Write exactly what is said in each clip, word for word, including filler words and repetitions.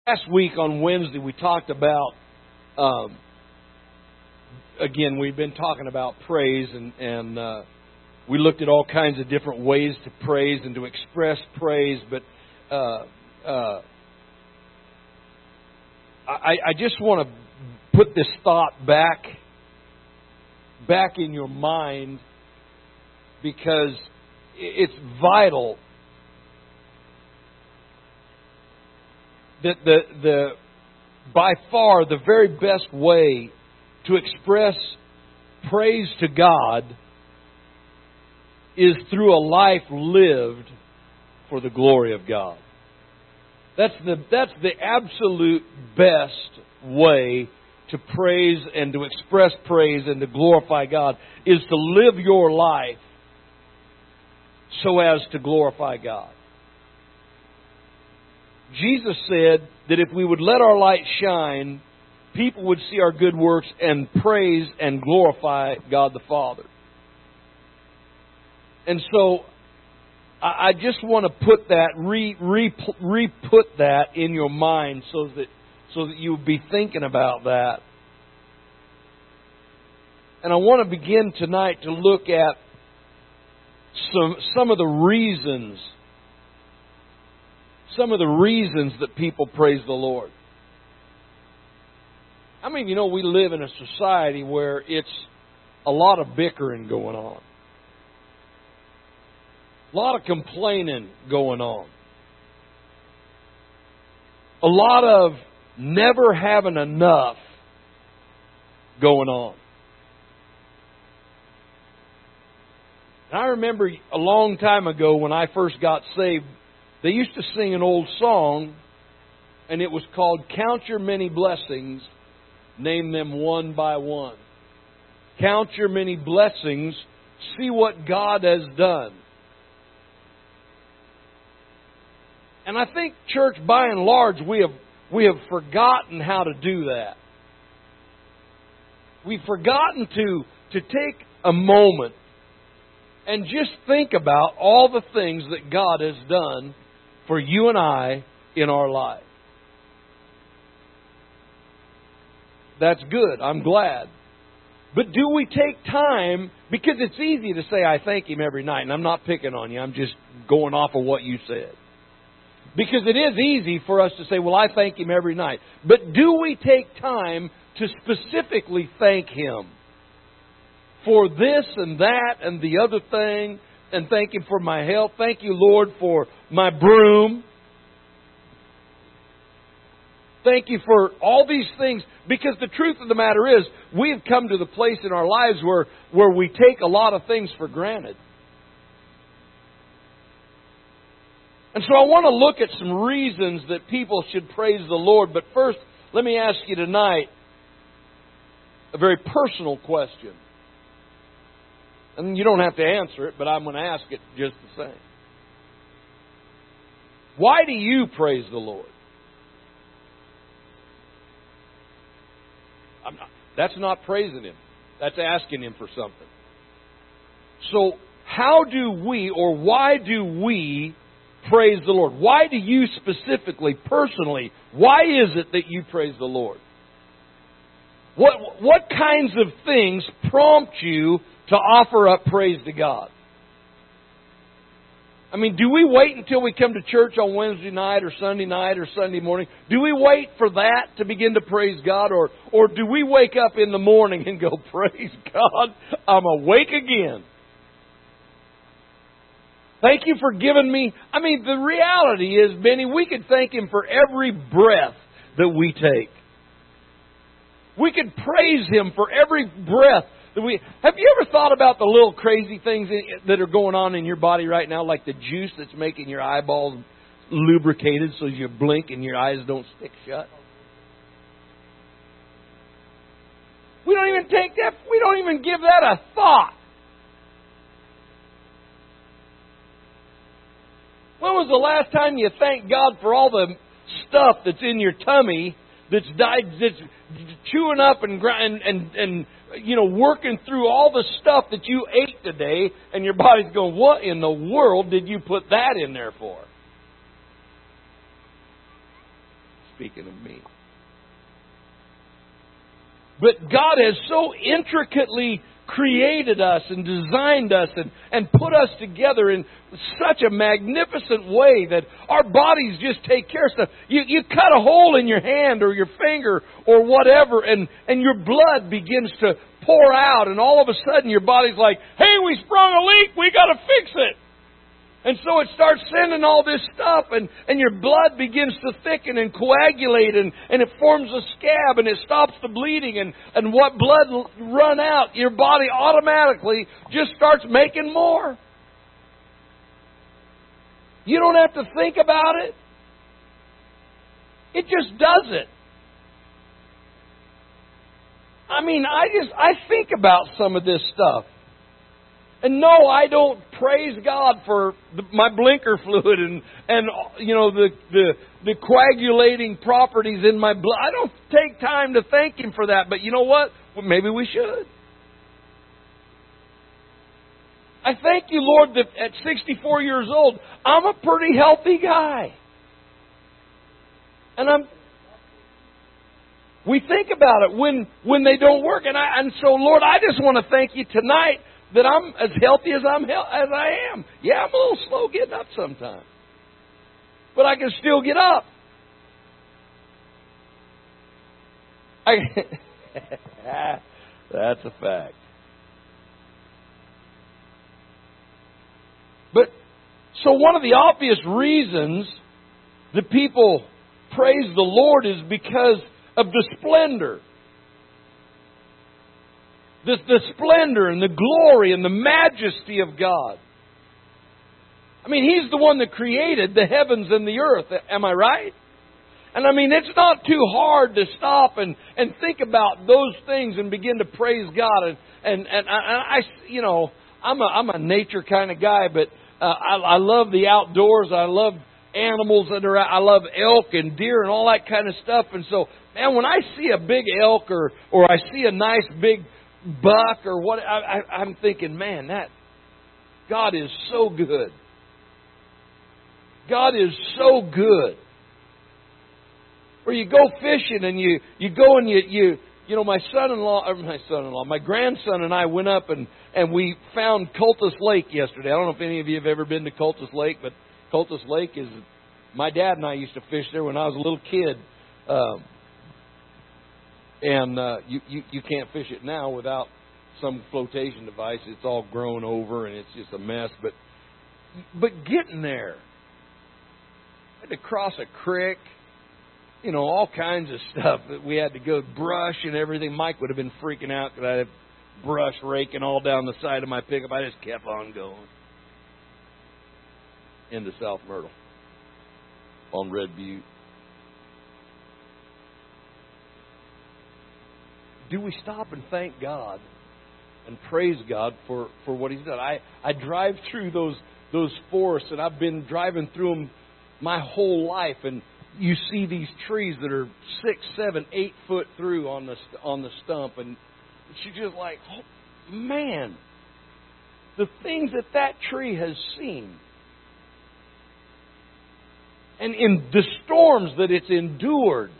Last week on Wednesday, we talked about, um, again, we've been talking about praise, and, and uh, we looked at all kinds of different ways to praise and to express praise, but uh, uh, I, I just want to put this thought back, back in your mind, because it's vital that the the by far the very best way to express praise to God is through a life lived for the glory of God. That's the that's the absolute best way to praise and to express praise and to glorify God, is to live your life so as to glorify God. Jesus said that if we would let our light shine, people would see our good works and praise and glorify God the Father. And so I, I just want to put that, re, re, re-put that in your mind so that so that you'll be thinking about that. And I want to begin tonight to look at some some of the reasons Some of the reasons that people praise the Lord. I mean, you know, we live in a society where it's a lot of bickering going on. A lot of complaining going on. A lot of never having enough going on. And I remember a long time ago when I first got saved, they used to sing an old song, and it was called "Count Your Many Blessings, Name Them One by One." Count your many blessings, see what God has done. And I think, church, by and large, we have we have forgotten how to do that. We've forgotten to, to take a moment and just think about all the things that God has done for you and I in our life. That's good. I'm glad. But do we take time? Because it's easy to say, I thank Him every night. And I'm not picking on you. I'm just going off of what you said. Because it is easy for us to say, well, I thank Him every night. But do we take time to specifically thank Him for this and that and the other thing? And thank Him for my health. Thank you, Lord, for my broom. Thank you for all these things. Because the truth of the matter is, we have come to the place in our lives where, where we take a lot of things for granted. And so I want to look at some reasons that people should praise the Lord. But first, let me ask you tonight a very personal question. And you don't have to answer it, but I'm going to ask it just the same. Why do you praise the Lord? I'm not, that's not praising Him. That's asking Him for something. So how do we, or why do we praise the Lord? Why do you specifically, personally, why is it that you praise the Lord? What, what kinds of things prompt you to offer up praise to God? I mean, do we wait until we come to church on Wednesday night or Sunday night or Sunday morning? Do we wait for that to begin to praise God? Or, or do we wake up in the morning and go, praise God, I'm awake again. Thank you for giving me... I mean, the reality is, Benny, we could thank Him for every breath that we take. We could praise Him for every breath that we... Have you ever thought about the little crazy things that are going on in your body right now? Like the juice that's making your eyeballs lubricated so you blink and your eyes don't stick shut? We don't even take that... We don't even give that a thought. When was the last time you thanked God for all the stuff that's in your tummy, that's died, that's chewing up and and and, and you know working through all the stuff that you ate today, and your body's going, what in the world did you put that in there for? speaking of me. But God has so intricately created us and designed us and, and put us together in such a magnificent way that our bodies just take care of stuff. You, you cut a hole in your hand or your finger or whatever, and, and your blood begins to pour out, and all of a sudden your body's like, hey, we sprung a leak, we got to fix it. And so it starts sending all this stuff, and, and your blood begins to thicken and coagulate, and, and it forms a scab, and it stops the bleeding, and, and what blood run out, your body automatically just starts making more. You don't have to think about it. It just does it. I mean, I just, I think about some of this stuff. And no, I don't praise God for the, my blinker fluid and, and you know, the, the, the coagulating properties in my blood. I don't take time to thank Him for that. But you know what? Well, maybe we should. I thank you, Lord, that at sixty-four years old, I'm a pretty healthy guy. And I'm... We think about it when, when they don't work. And, I, and so, Lord, I just want to thank you tonight that I'm as healthy as I'm as I am. Yeah, I'm a little slow getting up sometimes, but I can still get up. I, that's a fact. But so one of the obvious reasons that people praise the Lord is because of the splendor. The, the splendor and the glory and the majesty of God. I mean, He's the one that created the heavens and the earth. Am I right? And I mean, it's not too hard to stop and, and think about those things and begin to praise God. And, and, and I, I, you know, I'm a, I'm a nature kind of guy, but uh, I, I love the outdoors. I love animals that are, I love elk and deer and all that kind of stuff. And so, man, when I see a big elk or, or I see a nice big buck or what, I, I, I'm thinking, man, that God is so good. God is so good. Or you go fishing and you, you go and you, you you know, my son-in-law, or my son-in-law, my grandson and I went up and, and we found Cultus Lake yesterday. I don't know if any of you have ever been to Cultus Lake, but Cultus Lake is, my dad and I used to fish there when I was a little kid. Um, And uh, you, you you can't fish it now without some flotation device. It's all grown over and it's just a mess. But but getting there, I had to cross a creek, you know, all kinds of stuff that we had to go brush and everything. Mike would have been freaking out because I had brush raking all down the side of my pickup. I just kept on going into South Myrtle on Red Butte. Do we stop and thank God and praise God for, for what He's done? I, I drive through those those forests, and I've been driving through them my whole life, and you see these trees that are six, seven, eight foot through on the on the stump, and you're just like, oh, man, the things that that tree has seen, and in the storms that it's endured.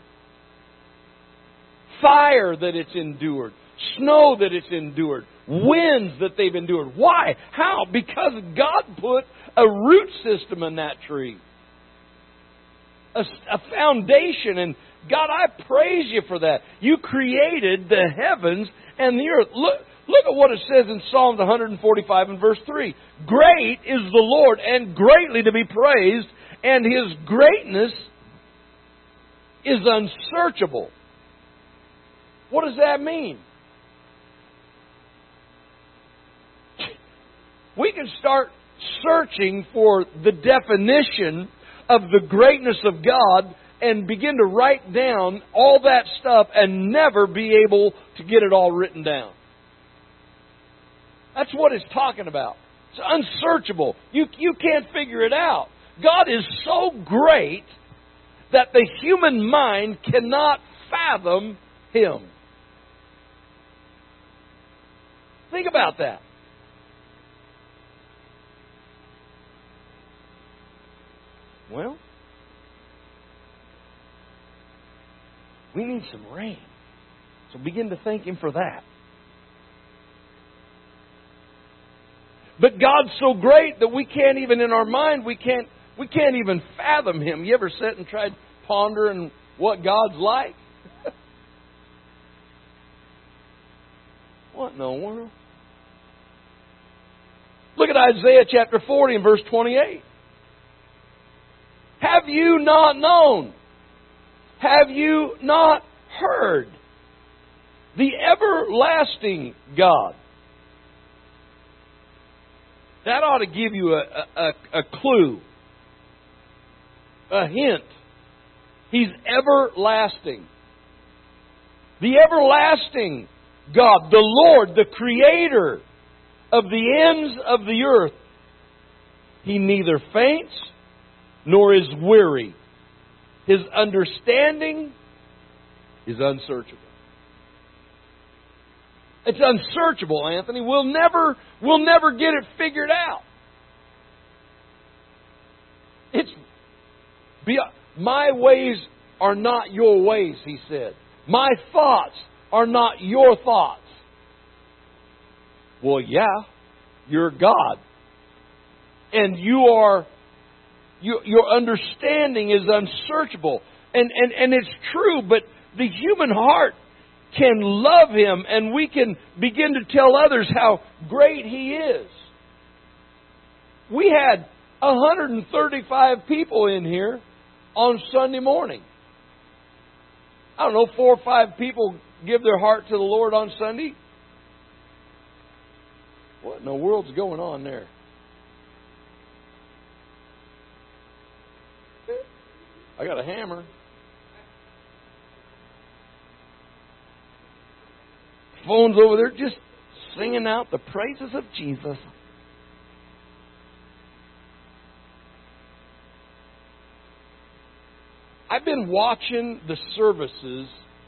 Fire that it's endured, snow that it's endured, winds that they've endured. Why? How? Because God put a root system in that tree, a, a foundation. And God, I praise you for that. You created the heavens and the earth. Look, look at what it says in Psalms one forty-five and verse three. Great is the Lord and greatly to be praised, and His greatness is unsearchable. What does that mean? We can start searching for the definition of the greatness of God and begin to write down all that stuff and never be able to get it all written down. That's what it's talking about. It's unsearchable. You, you can't figure it out. God is so great that the human mind cannot fathom Him. Think about that. Well, We need some rain. So begin to thank Him for that. But God's so great that we can't even, in our mind, we can't we can't even fathom Him. You ever sit and tried pondering what God's like? What in the world? Look at Isaiah chapter forty and verse twenty-eight. Have you not known? Have you not heard? The everlasting God. That ought to give you a, a, a clue, a hint. He's everlasting. The everlasting God, the Lord, the Creator of the ends of the earth. He neither faints nor is weary. His understanding is unsearchable. It's unsearchable, Anthony. We'll never, we'll never get it figured out. It's my ways are not your ways, He said. My thoughts are not your thoughts. Well, yeah, you're God. And you are, you, your understanding is unsearchable. And, and, and it's true, but the human heart can love Him, and we can begin to tell others how great He is. We had one hundred thirty-five people in here on Sunday morning. I don't know, four or five people give their heart to the Lord on Sunday. What in the world's going on there? I got a hammer. Phone's over there just singing out the praises of Jesus. I've been watching the services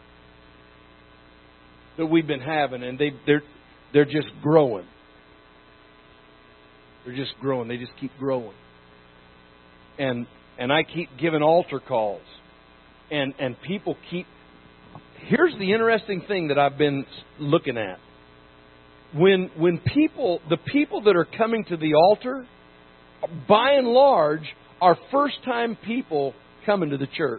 that we've been having, and they, they're they're just growing. They're just growing. They just keep growing. And and I keep giving altar calls, and and people keep. Here's the interesting thing that I've been looking at. When when people, the people that are coming to the altar, by and large, are first-time people coming to the church.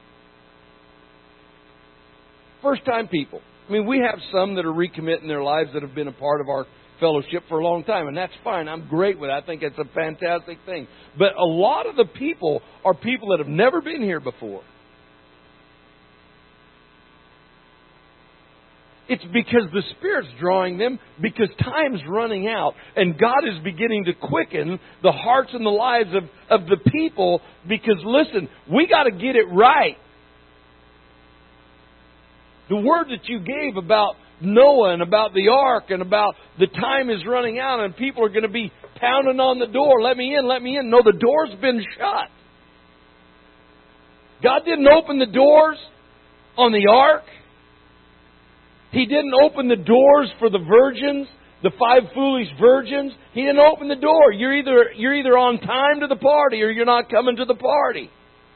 First-time people. I mean, we have some that are recommitting their lives that have been a part of our fellowship for a long time, and that's fine. I'm great with it. I think it's a fantastic thing. But a lot of the people are people that have never been here before. It's because the Spirit's drawing them, because time's running out, and God is beginning to quicken the hearts and the lives of, of the people, because, listen, we got to get it right. The word that you gave about Noah and about the ark and about the time is running out and people are going to be pounding on the door, let me in, let me in. No, the door's been shut. God didn't open the doors on the ark. He didn't open the doors for the virgins, the five foolish virgins. He didn't open the door. You're either you're either on time to the party or you're not coming to the party.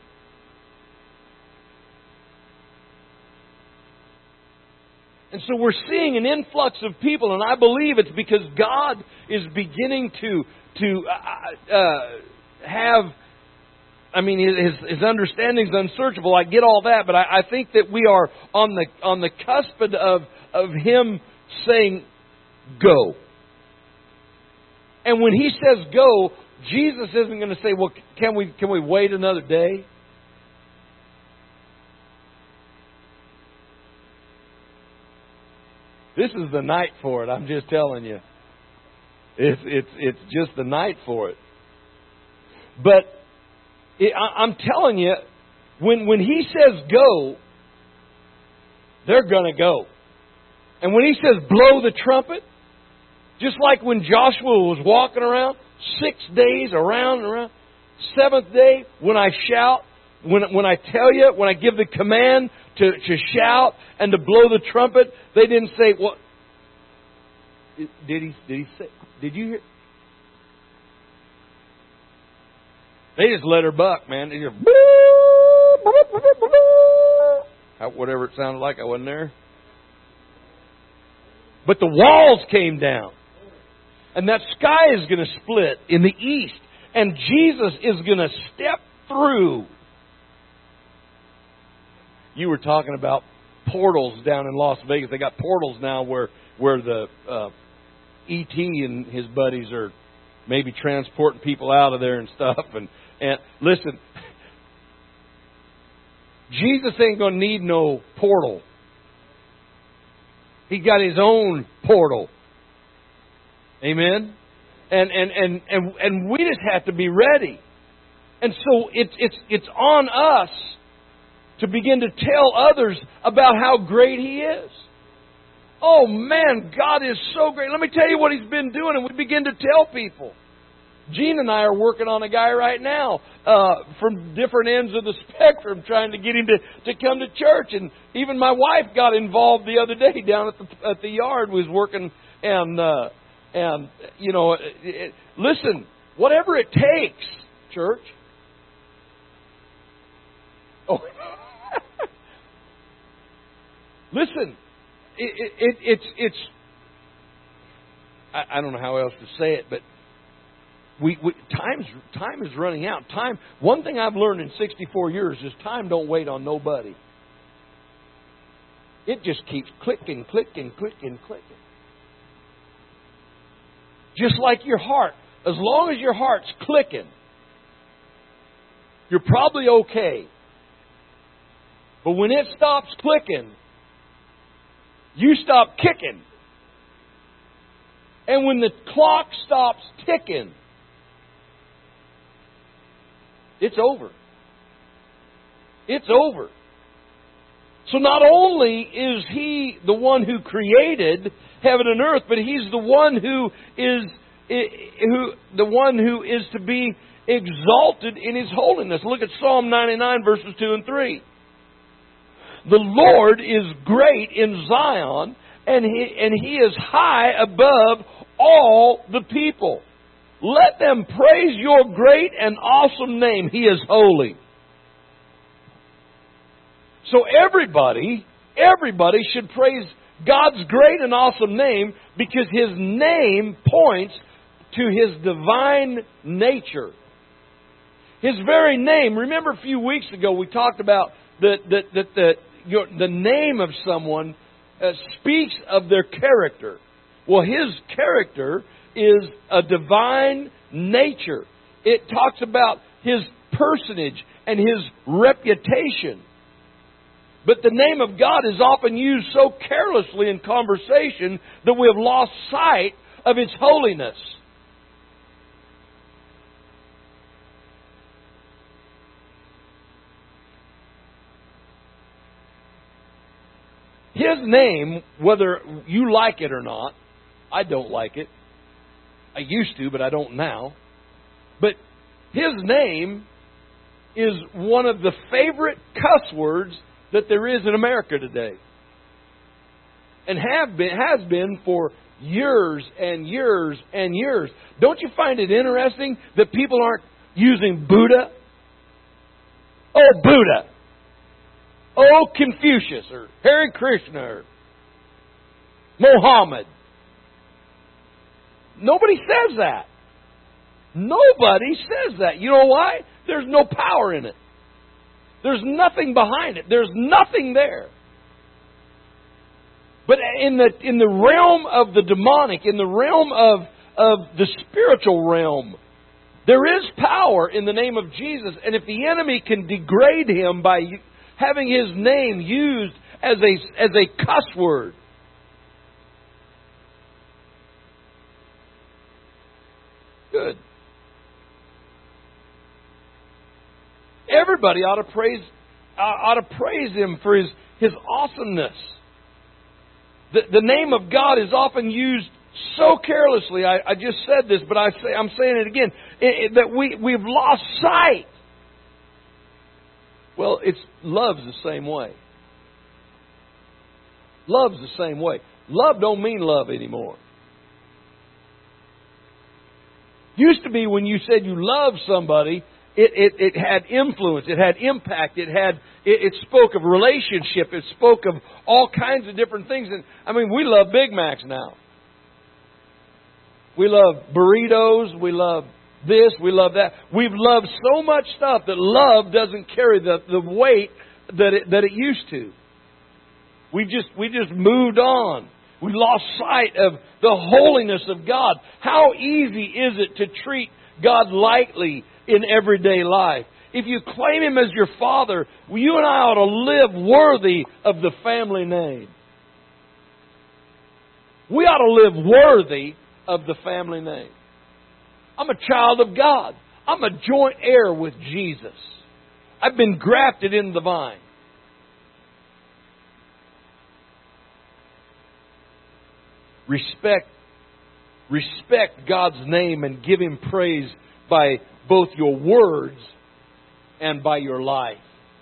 And so we're seeing an influx of people, and I believe it's because God is beginning to to uh, uh, have. I mean, his his understanding is unsearchable. I get all that, but I, I think that we are on the on the cusp of of Him saying, "Go." And when He says "go," Jesus isn't going to say, "Well, can we can we wait another day?" This is the night for it. I'm just telling you, it's it's it's just the night for it. But It, I, I'm telling you, when when He says go, they're going to go. And when He says blow the trumpet, just like when Joshua was walking around, six days around and around, seventh day, when I shout, when when I tell you, when I give the command to, to shout and to blow the trumpet, they didn't say, "What did he did he say? Did you hear?" They just let her buck, man. They just, How, whatever it sounded like, I wasn't there. But the walls came down. And that sky is going to split in the east. And Jesus is going to step through. You were talking about portals down in Las Vegas. They got portals now where where the uh, E T and his buddies are maybe transporting people out of there and stuff. And, and listen, Jesus ain't going to need no portal. He got His own portal. Amen? And and, and, and and we just have to be ready. And so it's it's it's on us to begin to tell others about how great He is. Oh man, God is so great. Let me tell you what He's been doing, and we begin to tell people. Gene and I are working on a guy right now uh, from different ends of the spectrum, trying to get him to, to come to church. And even my wife got involved the other day down at the at the yard. Was working and uh, and you know, it, it, listen, whatever it takes, church. Oh, listen, it, it, it's it's. I, I don't know how else to say it, but. We, we time's time is running out. Time. One thing I've learned in sixty-four years is time don't wait on nobody. It just keeps clicking, clicking, clicking, clicking. Just like your heart. As long as your heart's clicking, you're probably okay. But when it stops clicking, you stop kicking. And when the clock stops ticking, it's over. It's over. So not only is He the one who created heaven and earth, but He's the one who is who the one who is to be exalted in His holiness. Look at Psalm ninety-nine, verses two and three. The Lord is great in Zion, and He and He is high above all the people. Let them praise Your great and awesome name. He is holy. So everybody, everybody should praise God's great and awesome name because His name points to His divine nature. His very name. Remember a few weeks ago we talked about that that that the your, the name of someone uh, speaks of their character. Well, His character is a divine nature. It talks about His personage and His reputation. But the name of God is often used so carelessly in conversation that we have lost sight of His holiness. His name, whether you like it or not, I don't like it. I used to, but I don't now. But His name is one of the favorite cuss words that there is in America today. And have been, has been for years and years and years. Don't you find it interesting that people aren't using Buddha? Oh, Buddha. Oh, Confucius or Hare Krishna or Mohammed. Nobody says that. Nobody says that. You know why? There's no power in it. There's nothing behind it. There's nothing there. But in the in the realm of the demonic, in the realm of, of the spiritual realm, there is power in the name of Jesus. And if the enemy can degrade Him by having His name used as a as a cuss word, good. Everybody ought to praise ought to praise Him for His His awesomeness. The, the name of God is often used so carelessly. I, I just said this, but I say, I'm saying it again. It, it, that we we've lost sight. Well, it's love's the same way. Love's the same way. Love don't mean love anymore. Used to be when you said you love somebody, It, it, it had influence. It had impact. It had it, it spoke of relationship. It spoke of all kinds of different things. And I mean, we love Big Macs now. We love burritos. We love this. We love that. We've loved so much stuff that love doesn't carry the, the weight that it, that it used to. We just we just moved on. We lost sight of the holiness of God. How easy is it to treat God lightly in everyday life? If you claim Him as your Father, you and I ought to live worthy of the family name. We ought to live worthy of the family name. I'm a child of God. I'm a joint heir with Jesus. I've been grafted in the vine. Respect, respect God's name and give Him praise by both your words and by your life.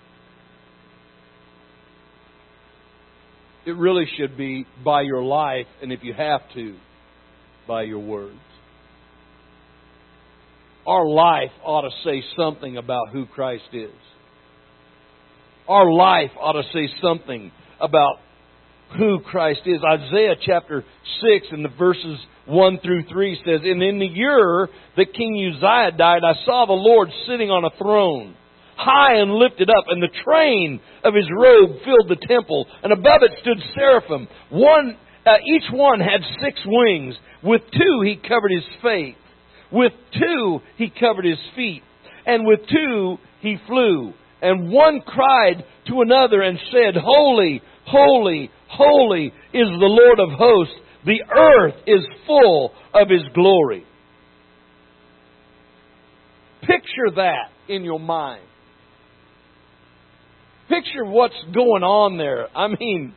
It really should be by your life, and if you have to, by your words. Our life ought to say something about who Christ is. Our life ought to say something about who Christ is. Isaiah chapter six and the verses one through three says, And in the year that King Uzziah died, I saw the Lord sitting on a throne, high and lifted up, and the train of His robe filled the temple, and above it stood seraphim. One, uh, each one had six wings. With two He covered His face. With two He covered His feet. And with two He flew. And one cried to another and said, Holy, holy, holy is the Lord of hosts. The earth is full of His glory. Picture that in your mind. Picture what's going on there. I mean,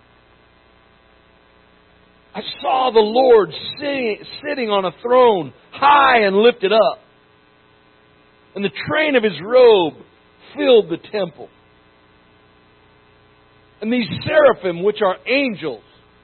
I saw the Lord sitting, sitting on a throne, high and lifted up. And the train of His robe filled the temple. And these seraphim, which are angels,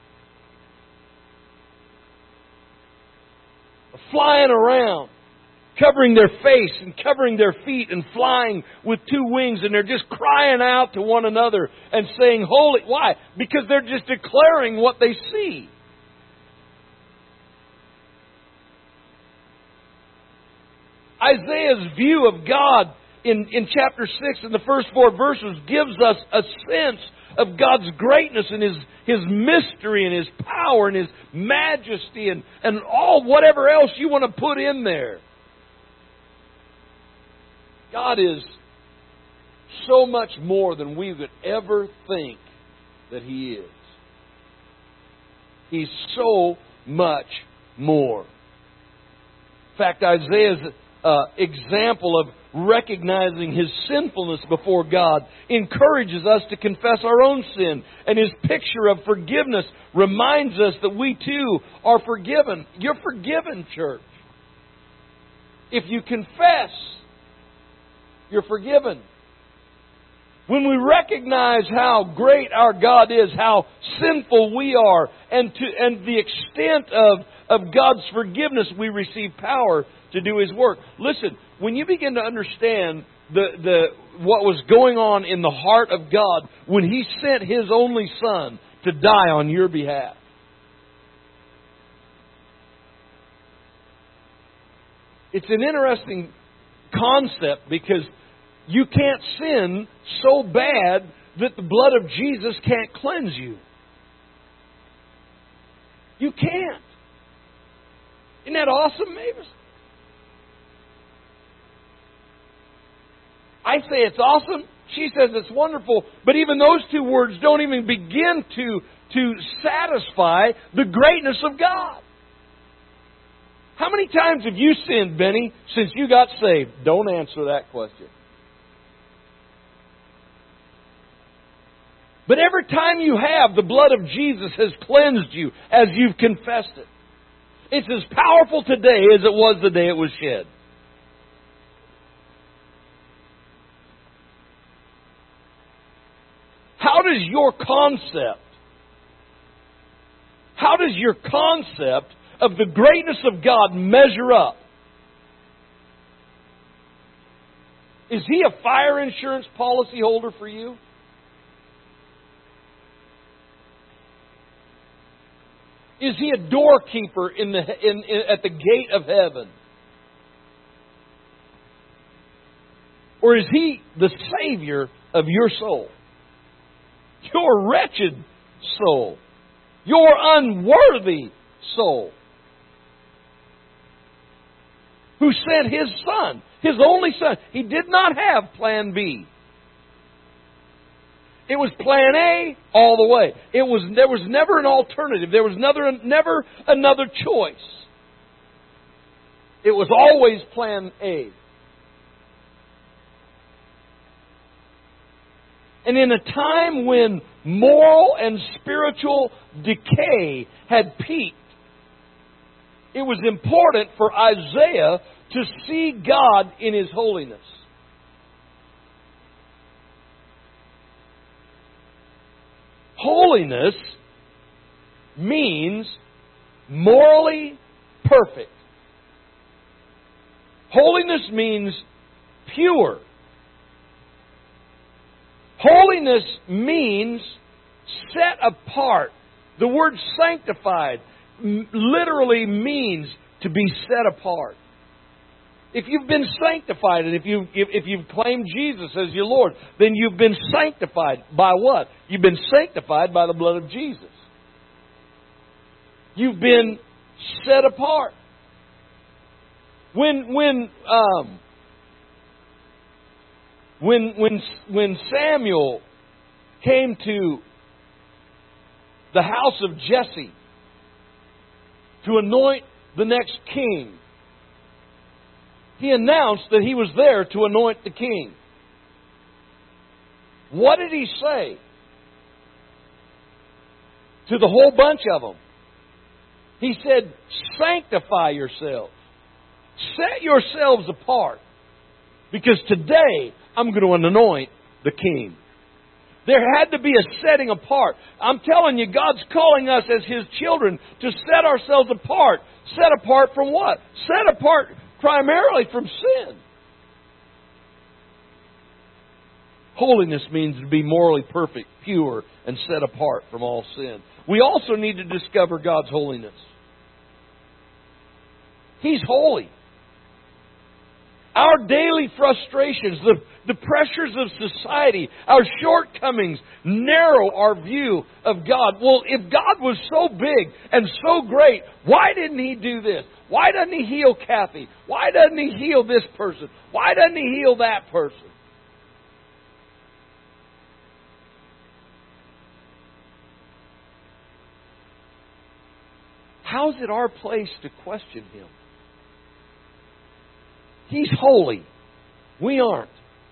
are flying around, covering their face and covering their feet and flying with two wings. And they're just crying out to one another and saying, Holy. Why? Because they're just declaring what they see. Isaiah's view of God in, in chapter six and the first four verses gives us a sense of God's greatness and His, His mystery and His power and His majesty and, and all whatever else you want to put in there. God is so much more than we would ever think that He is. He's so much more. In fact, Isaiah's uh, example of recognizing his sinfulness before God encourages us to confess our own sin. And his picture of forgiveness reminds us that we too are forgiven. You're forgiven, church. If you confess, you're forgiven. When we recognize how great our God is, how sinful we are, and to and the extent of, of God's forgiveness, we receive power to do His work. Listen, when you begin to understand the, the what was going on in the heart of God when He sent His only Son to die on your behalf, it's an interesting concept because you can't sin so bad that the blood of Jesus can't cleanse you. You can't. Isn't that awesome, Mavis? I say it's awesome. She says it's wonderful. But even those two words don't even begin to, to satisfy the greatness of God. How many times have you sinned, Benny, since you got saved? Don't answer that question. But every time you have, the blood of Jesus has cleansed you as you've confessed it. It's as powerful today as it was the day it was shed. How does your concept, how does your concept of the greatness of God measure up? Is He a fire insurance policy holder for you? Is He a doorkeeper in the, in, in, at the gate of heaven? Or is He the Savior of your soul? Your wretched soul. Your unworthy soul. Who sent His Son, His only Son. He did not have plan B. It was plan A all the way. It was there was never an alternative. There was never, never another choice. It was always plan A. And in a time when moral and spiritual decay had peaked, it was important for Isaiah to see God in His holiness. Holiness means morally perfect. Holiness means pure. Holiness means set apart. The word sanctified literally means to be set apart. If you've been sanctified, and if you if, if you've claimed Jesus as your Lord, then you've been sanctified by what? You've been sanctified by the blood of Jesus. You've been set apart. When when um, when when when Samuel came to the house of Jesse to anoint the next king, he announced that he was there to anoint the king. What did he say to the whole bunch of them? He said, sanctify yourselves. Set yourselves apart. Because today I'm going to anoint the king. There had to be a setting apart. I'm telling you, God's calling us as His children to set ourselves apart. Set apart from what? Set apart primarily from sin. Holiness means to be morally perfect, pure, and set apart from all sin. We also need to discover God's holiness. He's holy. Our daily frustrations, the, the pressures of society, our shortcomings narrow our view of God. Well, if God was so big and so great, why didn't He do this? Why doesn't He heal Kathy? Why doesn't He heal this person? Why doesn't He heal that person? How's it our place to question Him? He's holy. We aren't.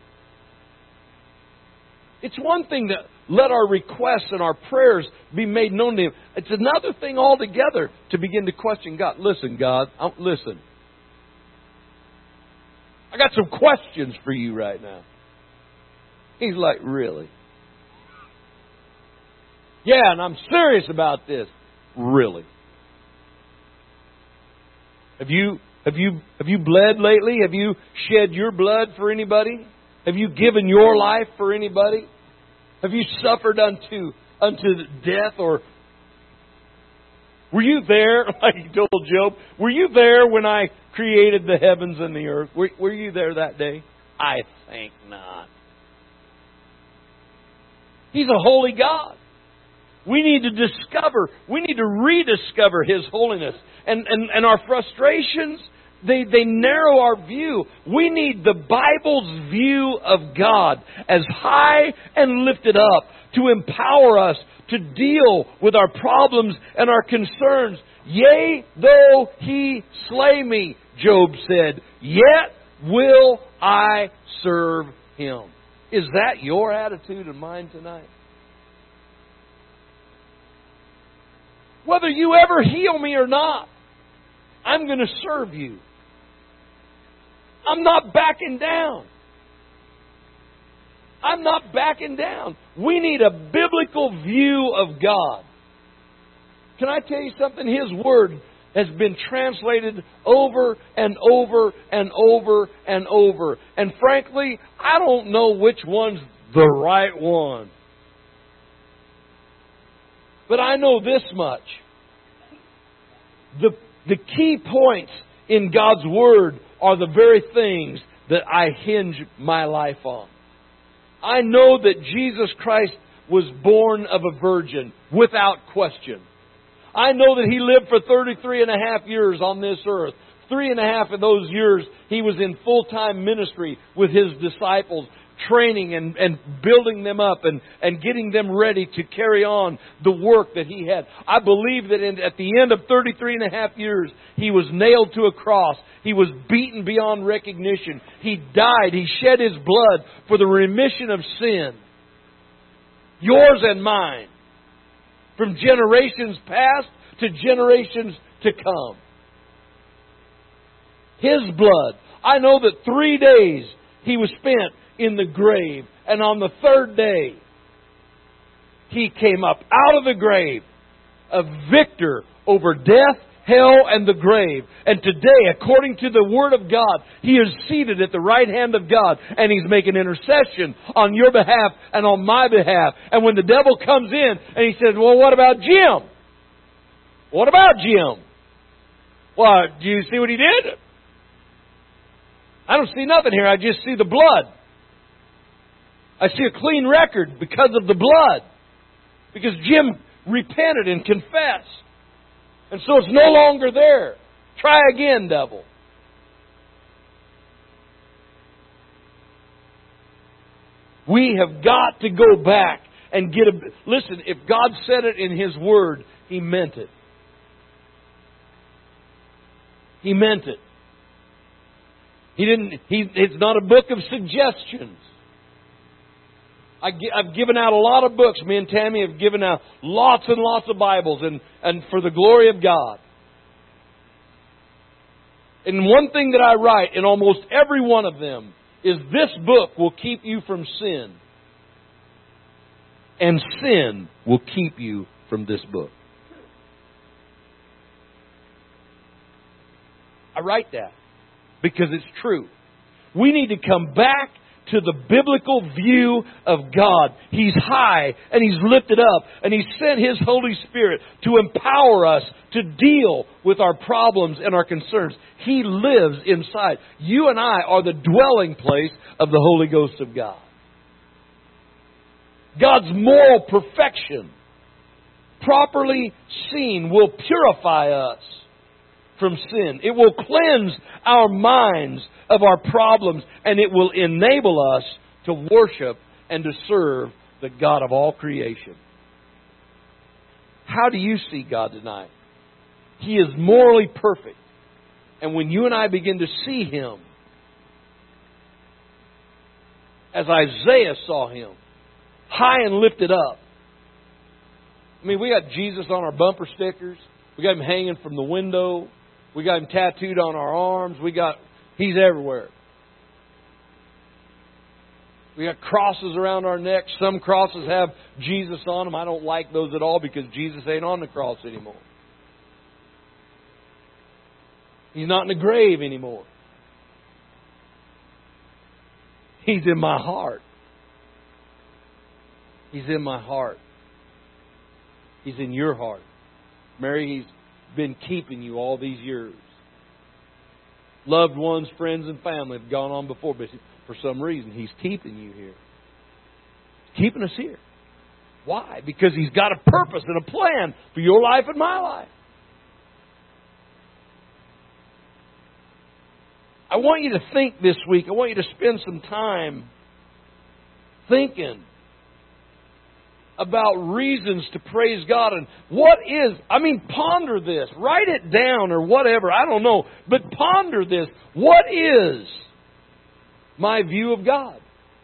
It's one thing to let our requests and our prayers be made known to Him. It's another thing altogether to begin to question God. Listen, God, I'm, listen. I got some questions for you right now. He's like, really? Yeah, and I'm serious about this. Really? Have you Have you have you bled lately? Have you shed your blood for anybody? Have you given your life for anybody? Have you suffered unto unto death? Or were you there, like He told Job? Were you there when I created the heavens and the earth? Were, were you there that day? I think not. He's a holy God. We need to discover, we need to rediscover His holiness. And, and, and our frustrations, they, they narrow our view. We need the Bible's view of God as high and lifted up to empower us to deal with our problems and our concerns. Yea, though He slay me, Job said, yet will I serve Him. Is that your attitude and mine tonight? Whether you ever heal me or not, I'm going to serve you. I'm not backing down. I'm not backing down. We need a biblical view of God. Can I tell you something? His Word has been translated over and over and over and over. And frankly, I don't know which one's the right one. But I know this much. The, the key points in God's Word are the very things that I hinge my life on. I know that Jesus Christ was born of a virgin without question. I know that He lived for thirty-three and a half years on this earth. Three and a half of those years He was in full-time ministry with His disciples, training and, and building them up and, and getting them ready to carry on the work that He had. I believe that in, at the end of thirty-three and a half years, He was nailed to a cross. He was beaten beyond recognition. He died. He shed His blood for the remission of sin. Yours and mine. From generations past to generations to come. His blood. I know that three days He was spent in the grave. And on the third day, He came up out of the grave, a victor over death, hell, and the grave. And today, according to the Word of God, He is seated at the right hand of God, and He's making intercession on your behalf and on my behalf. And when the devil comes in and he says, well, what about Jim? What about Jim? Well, do you see what he did? I don't see nothing here. I just see the blood. I see a clean record because of the blood. Because Jim repented and confessed. And so it's no longer there. Try again, devil. We have got to go back and get a... Listen, if God said it in His Word, He meant it. He meant it. He didn't. He, it's not a book of suggestions. I, I've given out a lot of books. Me and Tammy have given out lots and lots of Bibles, and, and for the glory of God. And one thing that I write in almost every one of them is this book will keep you from sin. And sin will keep you from this book. I write that because it's true. We need to come back to the biblical view of God. He's high and He's lifted up, and He's sent His Holy Spirit to empower us to deal with our problems and our concerns. He lives inside. You and I are the dwelling place of the Holy Ghost of God. God's moral perfection, properly seen, will purify us from sin. It will cleanse our minds of our problems, and it will enable us to worship and to serve the God of all creation. How do you see God tonight? He is morally perfect. And when you and I begin to see Him, as Isaiah saw Him, high and lifted up. I mean, we got Jesus on our bumper stickers. We got Him hanging from the window. We got Him tattooed on our arms. We got, He's everywhere. We got crosses around our necks. Some crosses have Jesus on them. I don't like those at all because Jesus ain't on the cross anymore. He's not in the grave anymore. He's in my heart. He's in my heart. He's in your heart. Mary, He's been keeping you all these years. Loved ones, friends, and family have gone on before, but for some reason, He's keeping you here. He's keeping us here. Why? Because He's got a purpose and a plan for your life and my life. I want you to think this week. I want you to spend some time thinking about reasons to praise God. And what is, I mean, ponder this. Write it down or whatever. I don't know. But ponder this. What is my view of God?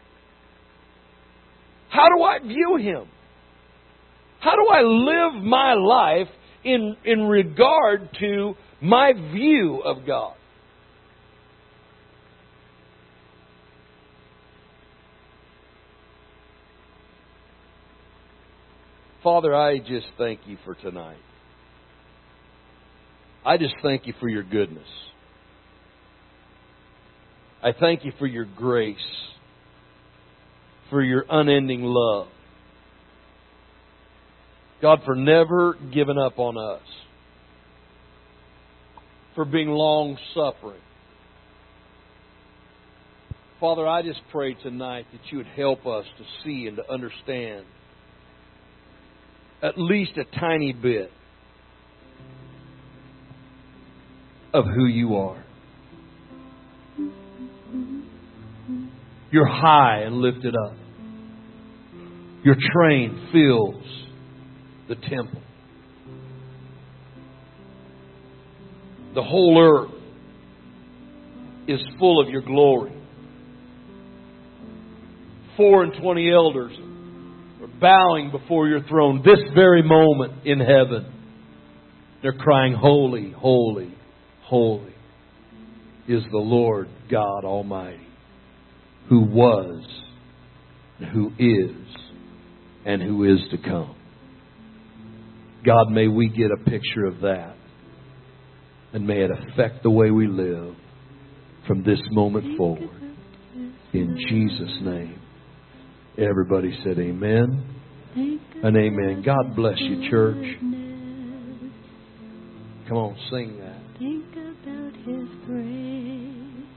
How do I view Him? How do I live my life in, in regard to my view of God? Father, I just thank You for tonight. I just thank You for Your goodness. I thank You for Your grace, for Your unending love. God, for never giving up on us, for being long-suffering. Father, I just pray tonight that You would help us to see and to understand at least a tiny bit of who You are. You're high and lifted up. Your train fills the temple. The whole earth is full of Your glory. Four and twenty elders are bowing before Your throne this very moment in heaven. They're crying, holy, holy, holy is the Lord God Almighty, who was, who is, and who is to come. God, may we get a picture of that. And may it affect the way we live from this moment forward. In Jesus' name. Everybody said amen and amen. God bless you, church. Come on, sing that. Think about His grace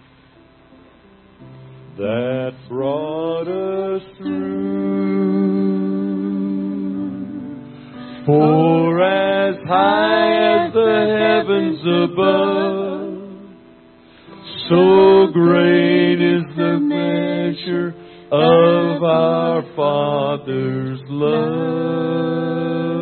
that brought us through. For as high as the heavens above, so great is the measure of our Father's love.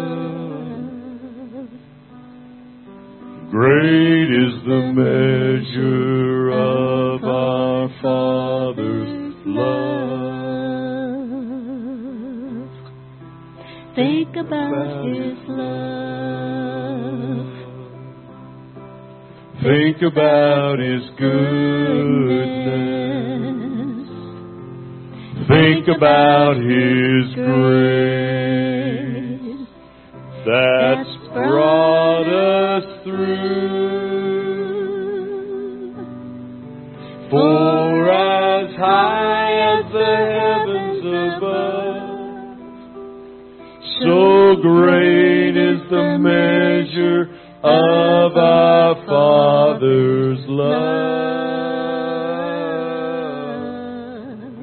Great is the measure of our Father's love. Think about His love. Think about His goodness. Think about His grace that's brought us through. For as high as the heavens above, so great is the measure of our Father's love.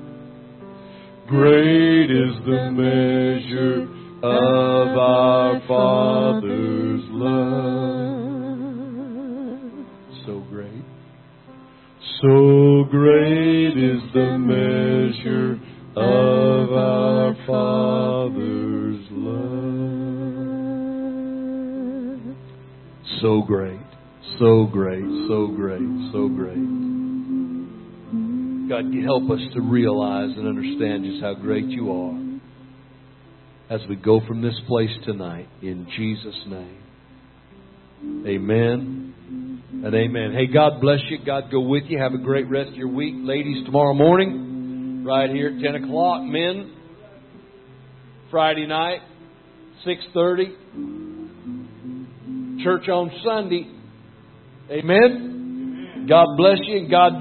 Great is the measure of our Father's love. So great. So great is the measure of our Father's love. So great, so great, so great, so great. God, help us to realize and understand just how great You are as we go from this place tonight, in Jesus' name. Amen and amen. Hey, God bless you. God go with you. Have a great rest of your week. Ladies, tomorrow morning, right here at ten o'clock. Men, Friday night, six thirty. Church on Sunday. Amen. God bless you and God